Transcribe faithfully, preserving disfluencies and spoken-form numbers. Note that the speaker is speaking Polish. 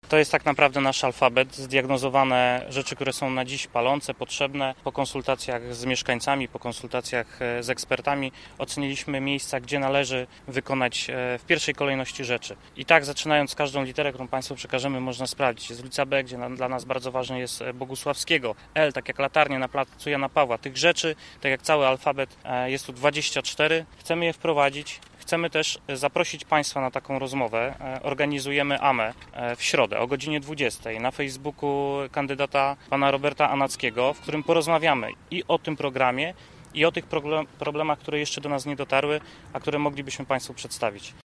To jest tak naprawdę nasz alfabet, zdiagnozowane rzeczy, które są na dziś palące, potrzebne. Po konsultacjach z mieszkańcami, po konsultacjach z ekspertami oceniliśmy miejsca, gdzie należy wykonać w pierwszej kolejności rzeczy. I tak zaczynając każdą literę, którą Państwu przekażemy, można sprawdzić. Jest ulica B, gdzie dla nas bardzo ważne jest Bogusławskiego. L, tak jak latarnie na placu Jana Pawła. Tych rzeczy, tak jak cały alfabet, jest tu dwadzieścia cztery. Chcemy je wprowadzić. Chcemy też zaprosić Państwa na taką rozmowę. Organizujemy A M E w środę o godzinie dwudziestej na Facebooku kandydata pana Roberta Anackiego, w którym porozmawiamy i o tym programie, i o tych problemach, które jeszcze do nas nie dotarły, a które moglibyśmy Państwu przedstawić.